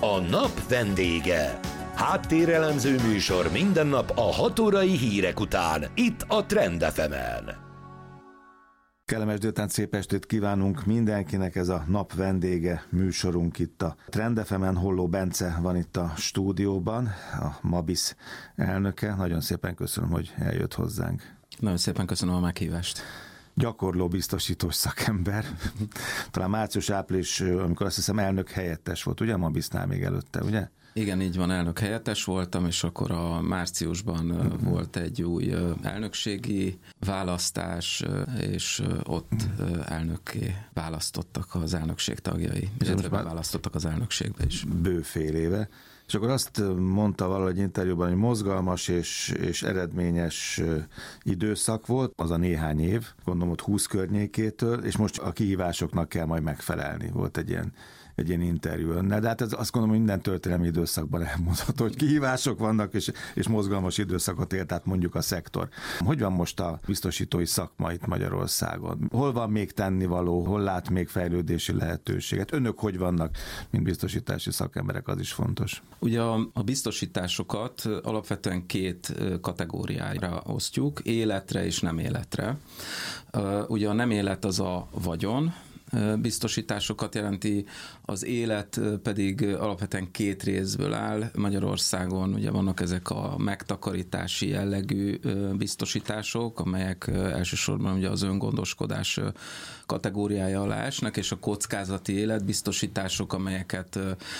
A nap vendége. Háttérelemző műsor minden nap a 6 órai hírek után, itt a Trend FM-en. Kellemes délután, szép estét kívánunk mindenkinek, ez a nap vendége műsorunk itt a Trend FM-en. Holló Bence van itt a stúdióban, a Mabis elnöke. Nagyon szépen köszönöm, hogy eljött hozzánk. Nagyon szépen köszönöm a meghívást. Gyakorló biztosítós szakember. Talán március-április, amikor azt hiszem elnök helyettes volt, ugye? Mabisnál még előtte, ugye? Igen, így van, elnök helyettes voltam, és akkor a márciusban volt egy új elnökségi választás, és ott elnökké választottak az elnökség tagjai, illetve beválasztottak az elnökségbe is. Bőfél éve. És akkor azt mondta valahogy interjúban, hogy mozgalmas és eredményes időszak volt, az a néhány év, gondolom ott 20 környékétől, és most a kihívásoknak kell majd megfelelni. Volt egy ilyen interjú önnel, de hát ez azt gondolom, hogy minden történelmi időszakban elmondható, hogy kihívások vannak, és mozgalmas időszakot élt, tehát mondjuk a szektor. Hogy van most a biztosítói szakma itt Magyarországon? Hol van még tennivaló, hol lát még fejlődési lehetőséget? Önök hogy vannak, mint biztosítási szakemberek, az is fontos. Ugye a biztosításokat alapvetően két kategóriára osztjuk, életre és nem életre. Ugye a nem élet az a vagyon, biztosításokat jelenti, az élet pedig alapvetően két részből áll. Magyarországon ugye vannak ezek a megtakarítási jellegű biztosítások, amelyek elsősorban ugye az öngondoskodás kategóriája alá esnek, és a kockázati életbiztosítások, amelyeket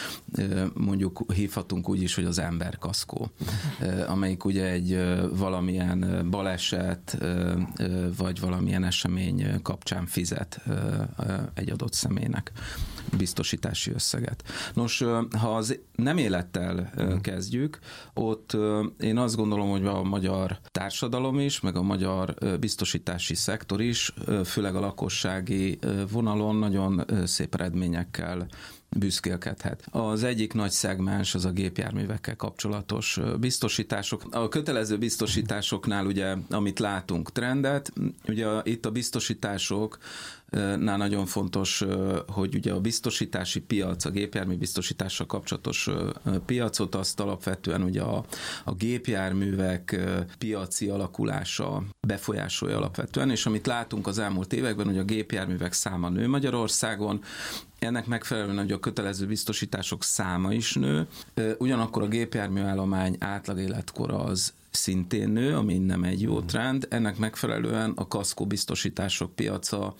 mondjuk hívhatunk úgy is, hogy az emberkaszkó, amelyik ugye egy valamilyen baleset, vagy valamilyen esemény kapcsán fizet egy adott személynek biztosítási összeget. Nos, ha az nem élettel kezdjük, ott én azt gondolom, hogy a magyar társadalom is, meg a magyar biztosítási szektor is, főleg a lakossági vonalon nagyon szép eredményekkel büszkélkedhet. Az egyik nagy szegmens az a gépjárművekkel kapcsolatos biztosítások. A kötelező biztosításoknál ugye, amit látunk trendet, ugye itt a biztosításoknál nagyon fontos, hogy ugye a biztosítási piac, a gépjármű biztosítással kapcsolatos piacot, azt alapvetően ugye a gépjárművek piaci alakulása befolyásolja alapvetően, és amit látunk az elmúlt években, hogy a gépjárművek száma nő Magyarországon, ennek megfelelően, hogy a kötelező biztosítások száma is nő, ugyanakkor a gépjárműállomány átlag életkora az szintén nő, ami nem egy jó trend. Ennek megfelelően a kaszkó biztosítások piaca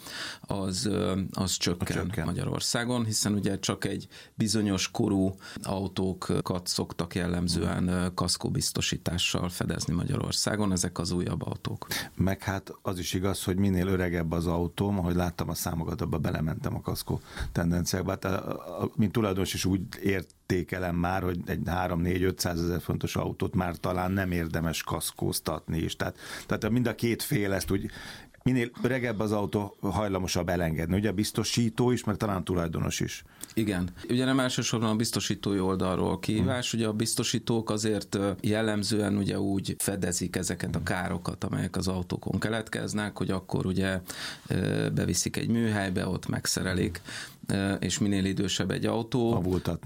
az csökken Magyarországon, hiszen ugye csak egy bizonyos korú autókat szoktak jellemzően kaszkó biztosítással fedezni Magyarországon, ezek az újabb autók. Meg hát az is igaz, hogy minél öregebb az autóm, ahogy láttam a számokat, abba belementem a kaszkó tendenciákba. Hát, mint tulajdonos is úgy értékelem már, hogy egy 3-4-500 ezer fontos autót már talán nem érdemes kaszkóztatni is. Tehát mind a két fél ezt úgy, minél öregebb az autó, hajlamosabb elengedni. Ugye a biztosító is, meg talán tulajdonos is. Igen. Ugye nem elsősorban a biztosítói oldalról kihívás, ugye a biztosítók azért jellemzően ugye úgy fedezik ezeket a károkat, amelyek az autókon keletkeznek, hogy akkor ugye beviszik egy műhelybe, ott megszerelik, és minél idősebb egy autó,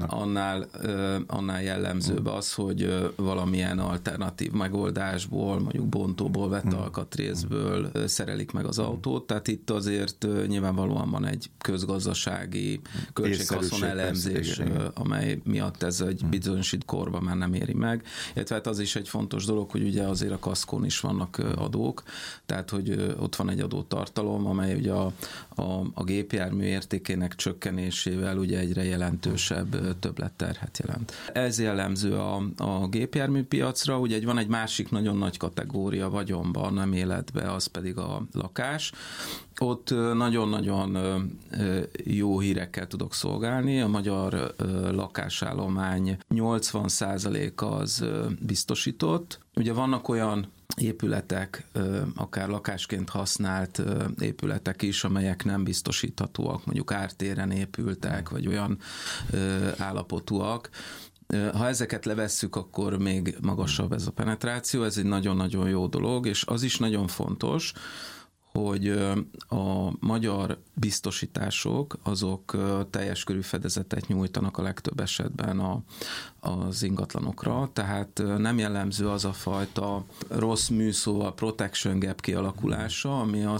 annál jellemzőbb az, hogy valamilyen alternatív megoldásból, mondjuk bontóból vett alkatrészből szerelik meg az autót, tehát itt azért nyilvánvalóan van egy közgazdasági költséghaszon elemzés, amely miatt ez egy bizonyos korban már nem éri meg. Illetve hát az is egy fontos dolog, hogy ugye azért a kaszkón is vannak adók, tehát hogy ott van egy adótartalom, amely ugye a gépjármű értékének csökkenésével ugye egyre jelentősebb többletterhet jelent. Ez jellemző a gépjárműpiacra, ugye van egy másik nagyon nagy kategória vagyonban, nem életbe, az pedig a lakás. Ott nagyon-nagyon jó hírekkel tudok szolgálni. A magyar lakásállomány 80% az biztosított. Ugye vannak olyan épületek, akár lakásként használt épületek is, amelyek nem biztosíthatóak, mondjuk ártéren épültek, vagy olyan állapotúak. Ha ezeket levesszük, akkor még magasabb ez a penetráció, ez egy nagyon-nagyon jó dolog, és az is nagyon fontos, hogy a magyar biztosítások azok teljes körű fedezetet nyújtanak a legtöbb esetben az ingatlanokra, tehát nem jellemző az a fajta rossz műszó, a protection gap kialakulása,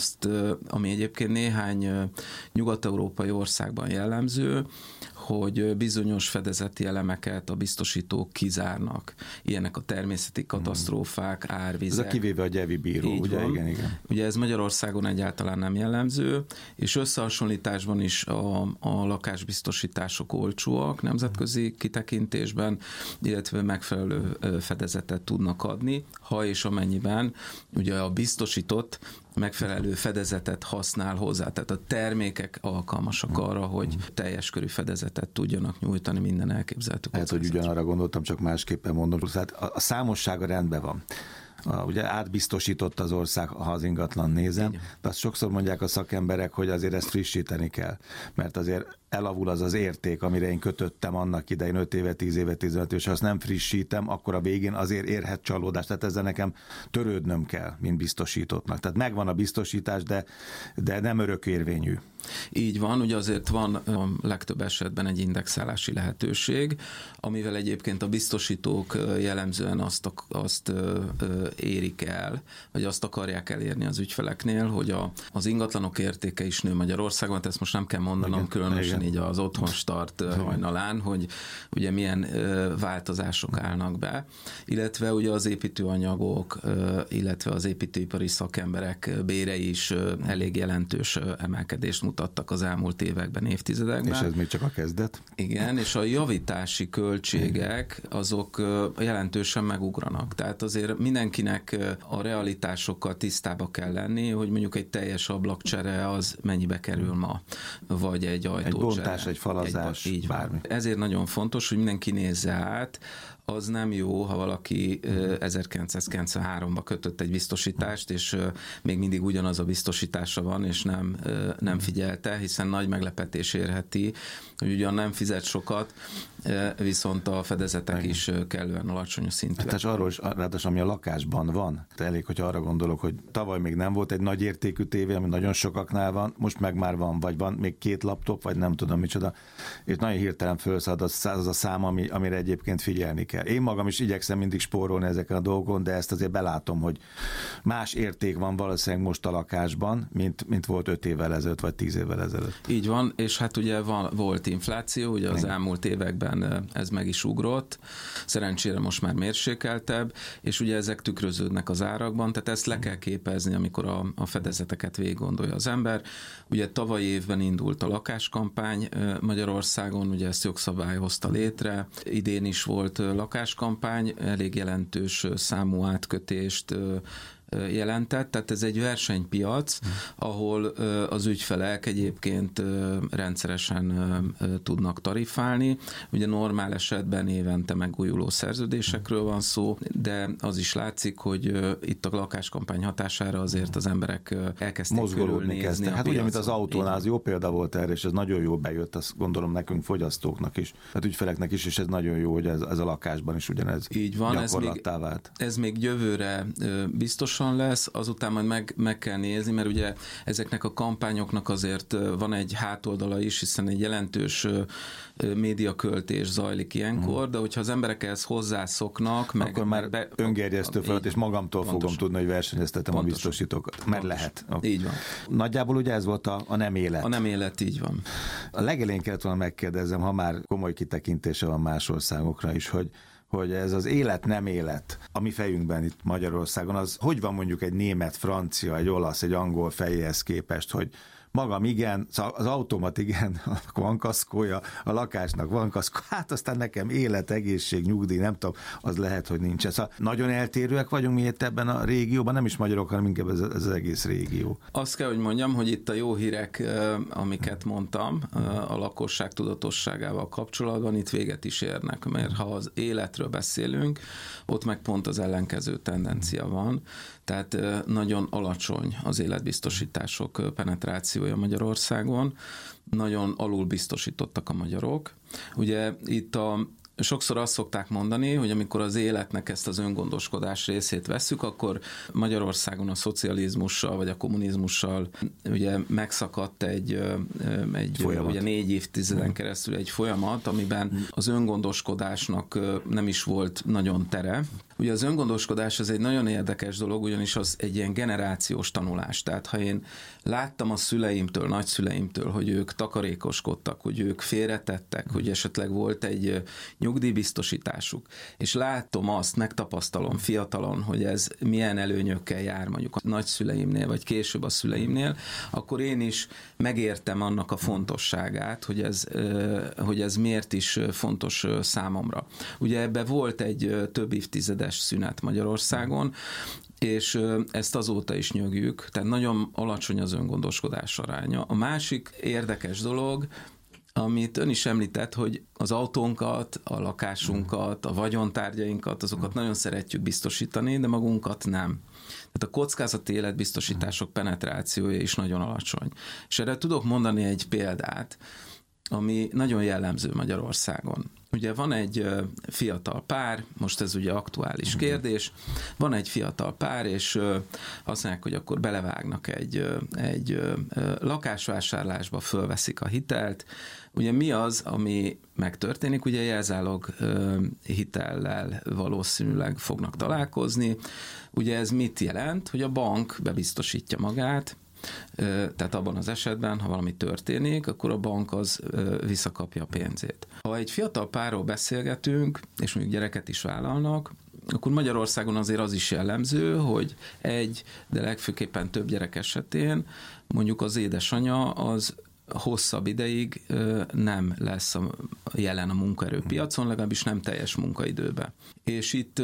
ami egyébként néhány nyugat-európai országban jellemző, hogy bizonyos fedezeti elemeket a biztosítók kizárnak. Ilyenek a természeti katasztrófák, árvizek. Ez a kivéve a gyevi bíró, ugye? Igen. Ugye ez Magyarországon egyáltalán nem jellemző, és összehasonlításban is a lakásbiztosítások olcsóak nemzetközi kitekintésben, illetve megfelelő fedezetet tudnak adni, ha és amennyiben ugye a biztosított megfelelő fedezetet használ hozzá. Tehát a termékek alkalmasak arra, hogy teljes körű fedezetet tudjanak nyújtani minden elképzelhető kockázatra. Hát, hogy ugyanarra gondoltam, csak másképpen mondom. Tehát a számossága rendben van. Ugye átbiztosított az ország, ha az ingatlan nézem, de azt sokszor mondják a szakemberek, hogy azért ezt frissíteni kell, mert azért elavul az érték, amire én kötöttem annak idején 5 éve, 10 éve, 15 éve, és ha azt nem frissítem, akkor a végén azért érhet csalódást. Tehát ezzel nekem törődnöm kell, mint biztosítottnak. Tehát megvan a biztosítás, de nem örökérvényű. Így van, ugye azért van a legtöbb esetben egy indexálási lehetőség, amivel egyébként a biztosítók jellemzően azt érik el, vagy azt akarják elérni az ügyfeleknél, hogy az ingatlanok értéke is nő Magyarországon, ezt most nem kell mondanom, különösen így az otthonstart hajnalán, hogy ugye milyen változások állnak be, illetve ugye az építőanyagok, illetve az építőipari szakemberek bérei is elég jelentős emelkedést mutattak az elmúlt években, évtizedekben. És ez még csak a kezdet? Igen, és a javítási költségek azok jelentősen megugranak. Tehát azért mindenkinek a realitásokkal tisztába kell lenni, hogy mondjuk egy teljes ablakcsere az mennyibe kerül ma, vagy egy ajtócsere. Egy bontás, egy falazás, bármi. Ezért nagyon fontos, hogy mindenki nézze át. Az nem jó, ha valaki 1993-ban kötött egy biztosítást, és még mindig ugyanaz a biztosítása van, és nem figyelte, hiszen nagy meglepetés érheti, hogy ugyan nem fizet sokat, viszont a fedezetek is kellően alacsony szintűek. Hát arról is, ráadásul ami a lakásban van. Elég, hogy arra gondolok, hogy tavaly még nem volt egy nagy értékű tévé, ami nagyon sokaknál van, most meg már van, vagy van még 2 laptop, vagy nem tudom micsoda, és nagyon hirtelen felszállt az a szám, amire egyébként figyelni kell. Én magam is igyekszem mindig spórolni ezeken a dolgokon, de ezt azért belátom, hogy más érték van valószínűleg most a lakásban, mint volt 5 évvel ezelőtt, vagy 10 évvel ezelőtt. Így van, és hát ugye volt infláció, ugye az elmúlt években ez meg is ugrott, szerencsére most már mérsékeltebb, és ugye ezek tükröződnek az árakban, tehát ezt le kell képezni, amikor a fedezeteket végig gondolja az ember. Ugye tavalyi évben indult a lakáskampány Magyarországon, ugye ezt jogszabály hozta létre, idén is volt lakáskampány, elég jelentős számú átkötést jelentett, tehát ez egy versenypiac, ahol az ügyfelek egyébként rendszeresen tudnak tarifálni. Ugye normál esetben évente megújuló szerződésekről van szó, de az is látszik, hogy itt a lakáskampány hatására azért az emberek elkezdték körülnézni. Hát ugye, mint az autónál, az jó példa volt erre, és ez nagyon jó bejött, azt gondolom nekünk fogyasztóknek is, hát ügyfeleknek is, és ez nagyon jó, hogy ez a lakásban is ugyanez így van, gyakorlattá vált. Ez még jövőre biztosan lesz, azután majd meg kell nézni, mert ugye ezeknek a kampányoknak azért van egy hátoldala is, hiszen egy jelentős médiaköltés zajlik ilyenkor, de hogyha az emberek ehhez hozzászoknak, akkor már öngerjesztő feladat, és magamtól fogom tudni, hogy versenyeztetem a biztosítókat. Mert lehet. Így van. Nagyjából ugye ez volt a nem élet. A nem élet, így van. A legelején kellett volna megkérdezem, ha már komoly kitekintése van más országokra is, hogy ez az élet, nem élet, a mi fejünkben itt Magyarországon, az hogy van mondjuk egy német, francia, egy olasz, egy angol fejéhez képest, hogy magam igen, az automat igen, van kaszkója, a lakásnak van kaszkó, hát aztán nekem élet, egészség, nyugdíj, nem tudom, az lehet, hogy nincs. Szóval nagyon eltérőek vagyunk mi itt ebben a régióban, nem is magyarok, hanem inkább ez az egész régió. Azt kell, hogy mondjam, hogy itt a jó hírek, amiket mondtam, a lakosság tudatosságával kapcsolatban itt véget is érnek, mert ha az életről beszélünk, ott meg pont az ellenkező tendencia van, tehát nagyon alacsony az életbiztosítások penetrációja Magyarországon, nagyon alul biztosítottak a magyarok. Ugye itt sokszor azt szokták mondani, hogy amikor az életnek ezt az öngondoskodás részét vesszük, akkor Magyarországon a szocializmussal vagy a kommunizmussal ugye megszakadt egy ugye 4 évtizeden keresztül egy folyamat, amiben az öngondoskodásnak nem is volt nagyon tere. Ugye az öngondoskodás az egy nagyon érdekes dolog, ugyanis az egy ilyen generációs tanulás. Tehát ha én láttam a szüleimtől, nagyszüleimtől, hogy ők takarékoskodtak, hogy ők félretettek, hogy esetleg volt egy nyugdíjbiztosításuk, és látom azt, megtapasztalom fiatalon, hogy ez milyen előnyökkel jár mondjuk a nagyszüleimnél, vagy később a szüleimnél, akkor én is megértem annak a fontosságát, hogy ez miért is fontos számomra. Ugye ebbe volt egy több évtizedes szünet Magyarországon, és ezt azóta is nyögjük, tehát nagyon alacsony az öngondoskodás aránya. A másik érdekes dolog, amit ön is említett, hogy az autónkat, a lakásunkat, a vagyontárgyainkat, azokat nagyon szeretjük biztosítani, de magunkat nem. Tehát a kockázati életbiztosítások penetrációja is nagyon alacsony. És erre tudok mondani egy példát, ami nagyon jellemző Magyarországon. Ugye van egy fiatal pár, most ez ugye aktuális kérdés, van egy fiatal pár, és azt mondják, hogy akkor belevágnak egy lakásvásárlásba, fölveszik a hitelt. Ugye mi az, ami megtörténik? Ugye jelzálog hitellel valószínűleg fognak találkozni. Ugye ez mit jelent? Hogy a bank bebiztosítja magát, tehát abban az esetben, ha valami történik, akkor a bank az visszakapja a pénzét. Ha egy fiatal párról beszélgetünk, és mondjuk gyereket is vállalnak, akkor Magyarországon azért az is jellemző, hogy de legfőképpen több gyerek esetén mondjuk az édesanyja az hosszabb ideig nem lesz jelen a munkaerőpiacon, legalábbis nem teljes munkaidőben. És itt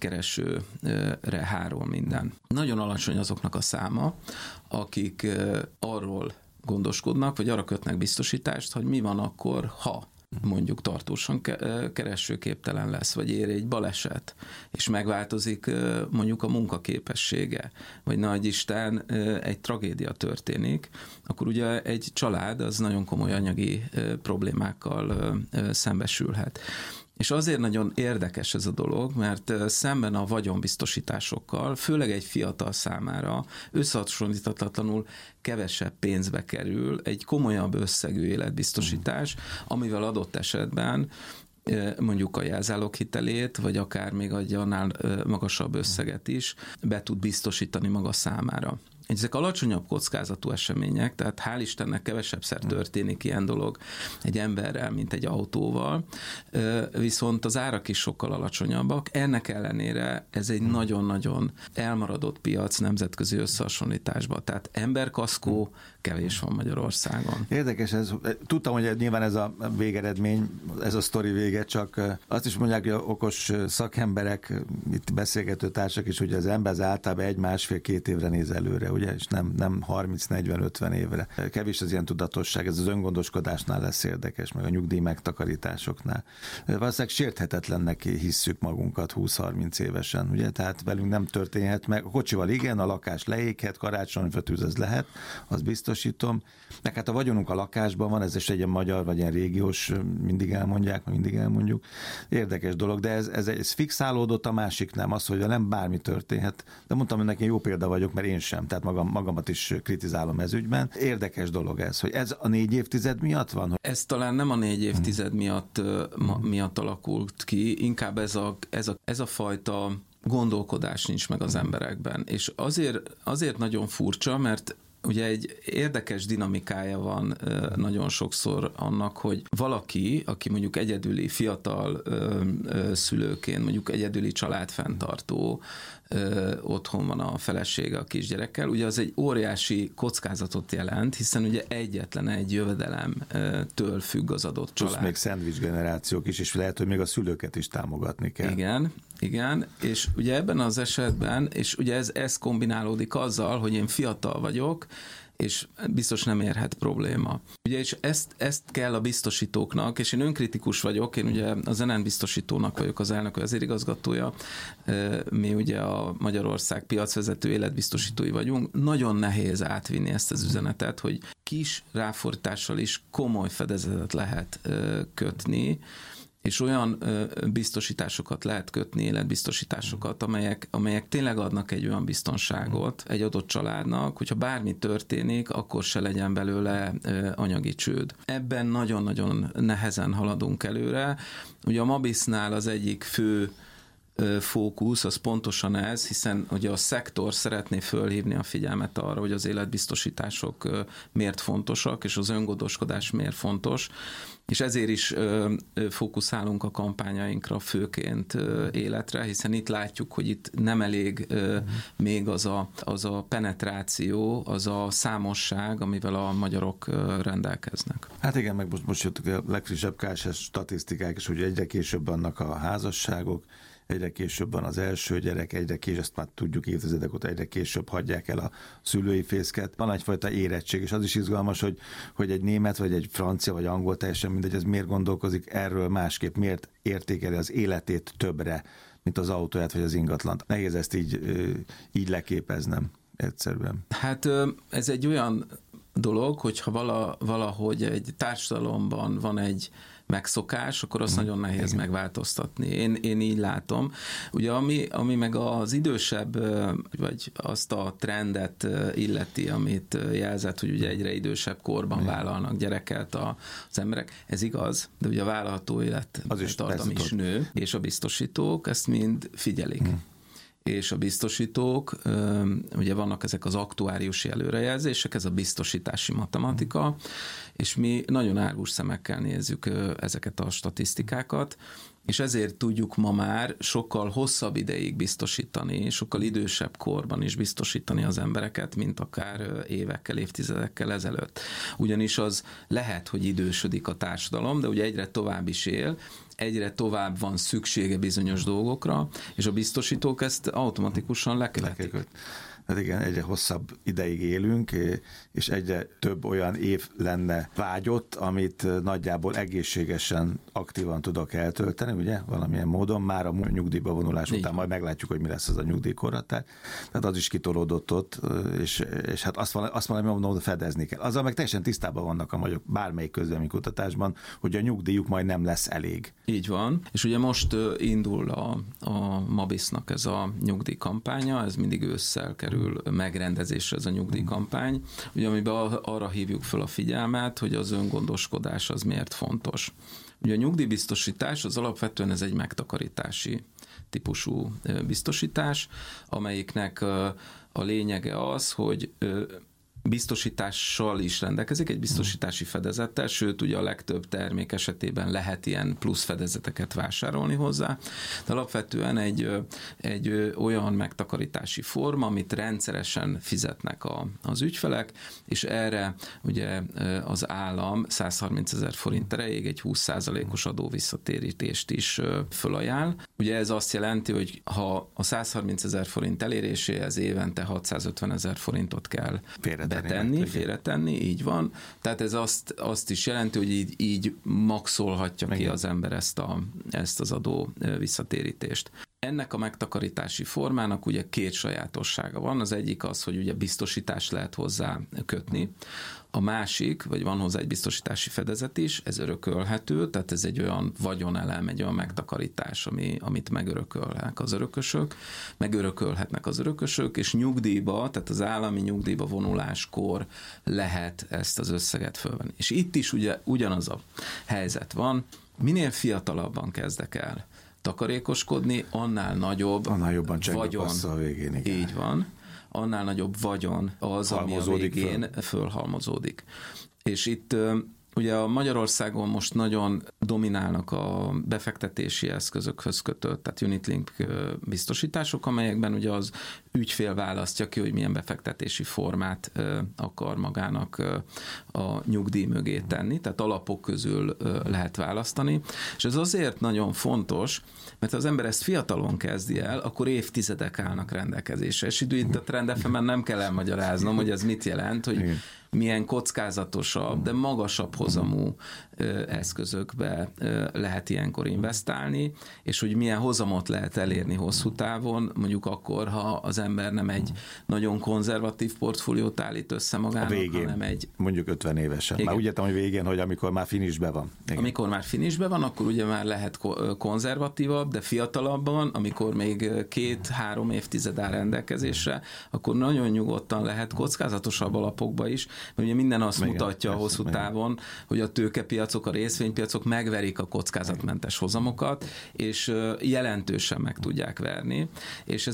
egykeresőre hárul minden. Nagyon alacsony azoknak a száma, akik arról gondoskodnak, vagy arra kötnek biztosítást, hogy mi van akkor, ha mondjuk tartósan keresőképtelen lesz, vagy ér egy baleset, és megváltozik mondjuk a munkaképessége, vagy nagy Isten egy tragédia történik, akkor ugye egy család az nagyon komoly anyagi problémákkal szembesülhet. És azért nagyon érdekes ez a dolog, mert szemben a vagyonbiztosításokkal, főleg egy fiatal számára összehasonlíthatatlanul kevesebb pénzbe kerül egy komolyabb összegű életbiztosítás, amivel adott esetben mondjuk a jelzáloghitelét, vagy akár még annál magasabb összeget is be tud biztosítani maga számára. Ezek alacsonyabb kockázatú események, tehát hál' Istennek kevesebbszer történik ilyen dolog egy emberrel, mint egy autóval, viszont az árak is sokkal alacsonyabbak. Ennek ellenére ez egy nagyon-nagyon elmaradott piac nemzetközi összehasonlításban. Tehát emberkaszkó kevés van Magyarországon. Érdekes ez. Tudtam, hogy nyilván ez a végeredmény, ez a sztori vége, csak azt is mondják, hogy okos szakemberek, itt beszélgető társak is, hogy az ember az általában 1,5-2 évre néz előre, ugye, és nem 30-40-50 évre. Kevés az ilyen tudatosság, ez az öngondoskodásnál lesz érdekes, meg a nyugdíj megtakarításoknál. Valószínűleg sérthetetlennek hisszük magunkat 20-30 évesen, ugye, tehát velünk nem történhet meg. A kocsival igen, a lakás leéghet, karácsonyfa tűz ez lehet, az biztosítom. Meg hát a vagyonunk a lakásban van, ez is egy magyar, vagy ilyen régiós, mindig elmondjuk. Érdekes dolog, de ez fixálódott, a másik nem. Az, hogy nem bármi történhet. De mondtam, hogy nekem jó példa vagyok, mert én sem, tehát magamat is kritizálom ez ügyben. Érdekes dolog ez, hogy ez a 4 évtized miatt van? Ez talán nem a 4 évtized miatt alakult ki, inkább ez a fajta gondolkodás nincs meg az emberekben. És azért nagyon furcsa, mert ugye egy érdekes dinamikája van nagyon sokszor annak, hogy valaki, aki mondjuk egyedüli fiatal szülőként, mondjuk egyedüli családfenntartó, otthon van a felesége a kisgyerekkel, ugye az egy óriási kockázatot jelent, hiszen ugye egyetlen egy jövedelemtől függ az adott család. Plusz még szendvics generációk is, és lehet, hogy még a szülőket is támogatni kell. Igen, és ugye ebben az esetben, és ugye ez kombinálódik azzal, hogy én fiatal vagyok, és biztos nem érhet probléma. Ugye, és ezt kell a biztosítóknak, és én önkritikus vagyok, én ugye az NN biztosítónak vagyok az elnök vezérigazgatója, mi ugye a Magyarország piacvezető életbiztosítói vagyunk, nagyon nehéz átvinni ezt az üzenetet, hogy kis ráfordítással is komoly fedezetet lehet kötni, és olyan biztosításokat lehet kötni, életbiztosításokat, amelyek tényleg adnak egy olyan biztonságot egy adott családnak, hogyha bármi történik, akkor se legyen belőle anyagi csőd. Ebben nagyon-nagyon nehezen haladunk előre. Ugye a Mabisnál az egyik fő fókusz, az pontosan ez, hiszen ugye a szektor szeretné fölhívni a figyelmet arra, hogy az életbiztosítások miért fontosak, és az öngondoskodás miért fontos, és ezért is fókuszálunk a kampányainkra főként életre, hiszen itt látjuk, hogy itt nem elég még az a penetráció, az a számosság, amivel a magyarok rendelkeznek. Hát igen, meg most jöttük a legfrissebb KSS statisztikák is, hogy egyre később vannak a házasságok, egyre később van az első gyerek, egyre később, ezt már tudjuk évtizedek óta, egyre később hagyják el a szülői fészket. Van egyfajta érettség, és az is izgalmas, hogy egy német, vagy egy francia, vagy angol, teljesen mindegy, ez miért gondolkozik erről másképp, miért értékeli az életét többre, mint az autóját, vagy az ingatlant. Nehéz ezt így leképeznem egyszerűen. Hát ez egy olyan dolog, hogyha valahogy egy társadalomban van egy megszokás, akkor azt nagyon nehéz megváltoztatni. Én így látom. Ugye ami meg az idősebb, vagy azt a trendet illeti, amit jelzett, hogy ugye egyre idősebb korban vállalnak gyereket az emberek, ez igaz, de ugye a vállalható élettartam is nő, és a biztosítók ezt mind figyelik. És a biztosítók, ugye vannak ezek az aktuáriusi előrejelzések, ez a biztosítási matematika, és mi nagyon árgus szemekkel nézzük ezeket a statisztikákat, és ezért tudjuk ma már sokkal hosszabb ideig biztosítani, sokkal idősebb korban is biztosítani az embereket, mint akár évekkel, évtizedekkel ezelőtt. Ugyanis az lehet, hogy idősödik a társadalom, de ugye egyre tovább is él, egyre tovább van szüksége bizonyos dolgokra, és a biztosítók ezt automatikusan lekövetik. Hát igen, egyre hosszabb ideig élünk, és egyre több olyan év lenne vágyott, amit nagyjából egészségesen, aktívan tudok eltölteni, ugye, valamilyen módon, már a nyugdíjba vonulás után majd meglátjuk, hogy mi lesz az a nyugdíjkorhatár. Tehát az is kitolódott ott, és hát azt valami módon fedezni kell. Azzal meg teljesen tisztában vannak a magyarok bármelyik közvéleménykutatásban, hogy a nyugdíjuk majd nem lesz elég. Így van, és ugye most indul a Mabisnak ez a nyugdíjkampánya, ez mindig ősszel kerül megrendezésre ez a nyugdíjkampány, ugye amiben arra hívjuk fel a figyelmet, hogy az öngondoskodás az miért fontos. Ugye a nyugdíjbiztosítás az alapvetően ez egy megtakarítási típusú biztosítás, amelyiknek a lényege az, hogy biztosítással is rendelkezik, egy biztosítási fedezettel, sőt, ugye a legtöbb termék esetében lehet ilyen plusz fedezeteket vásárolni hozzá, de alapvetően egy olyan megtakarítási forma, amit rendszeresen fizetnek az ügyfelek, és erre ugye az állam 130 000 forint erejéig egy 20%-os adóvisszatérítést is fölajánl. Ugye ez azt jelenti, hogy ha a 130 000 forint eléréséhez évente 650 000 forintot kell félretenni, így van. Tehát ez azt is jelenti, hogy így maxolhatja ki az ember ezt az adó visszatérítést. Ennek a megtakarítási formának ugye két sajátossága van. Az egyik az, hogy ugye biztosítást lehet hozzá kötni. A másik, vagy van hozzá egy biztosítási fedezet is, ez örökölhető, tehát ez egy olyan vagyonelem, egy olyan megtakarítás, amit megörökölhetnek az örökösök, és nyugdíjba, tehát az állami nyugdíjba vonuláskor lehet ezt az összeget fölvenni. És itt is ugye ugyanaz a helyzet van, minél fiatalabban kezdek el takarékoskodni, annál jobban vagyon. A végén, igen. Így van. Annál nagyobb vagyon az, ami a végén fölhalmozódik. És itt ugye a Magyarországon most nagyon dominálnak a befektetési eszközökhöz kötött, tehát unit-link biztosítások, amelyekben ugye az ügyfél választja ki, hogy milyen befektetési formát akar magának a nyugdíj mögé tenni, tehát alapok közül lehet választani. És ez azért nagyon fontos, mert ha az ember ezt fiatalon kezdi el, akkor évtizedek állnak rendelkezésre. És itt a Trend FM-en nem kell elmagyaráznom, hogy ez mit jelent, hogy milyen kockázatosabb, de magasabb hozamú eszközökbe lehet ilyenkor investálni, és hogy milyen hozamot lehet elérni hosszú távon, mondjuk akkor, ha az ember nem egy nagyon konzervatív portfóliót állít össze magának, végén, hanem egy... mondjuk 50 évesen. Igen. Már úgy értem, hogy végén, hogy amikor már finishbe van. Igen. Amikor már finishbe van, akkor ugye már lehet konzervatívabb, de fiatalabban, amikor még 2-3 évtized áll rendelkezésre, akkor nagyon nyugodtan lehet kockázatosabb alapokba is, mert ugye minden azt mutatja a hosszú távon, hogy a tőkepiacok, a részvénypiacok megverik a kockázatmentes hozamokat, és jelentősen meg tudják verni, és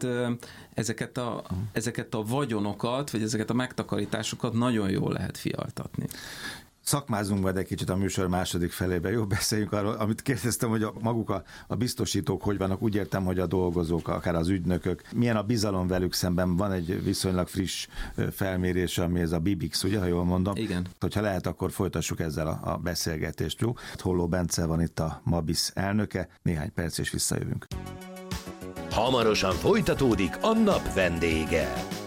ezeket a vagyonokat, vagy ezeket a megtakarításokat nagyon jól lehet fialtatni. Szakmázunk majd egy kicsit a műsor második felébe. Jó, beszéljünk arról, amit kérdeztem, hogy maguk a biztosítók hogy vannak. Úgy értem, hogy a dolgozók, akár az ügynökök. Milyen a bizalom velük szemben? Van egy viszonylag friss felmérés, ami ez a Bibix, ugye, ha jól mondom? Igen. Hogyha lehet, akkor folytassuk ezzel a beszélgetést, jó? Holló Bence van itt, a Mabis elnöke. Néhány perc és visszajövünk. Hamarosan folytatódik a nap vendége.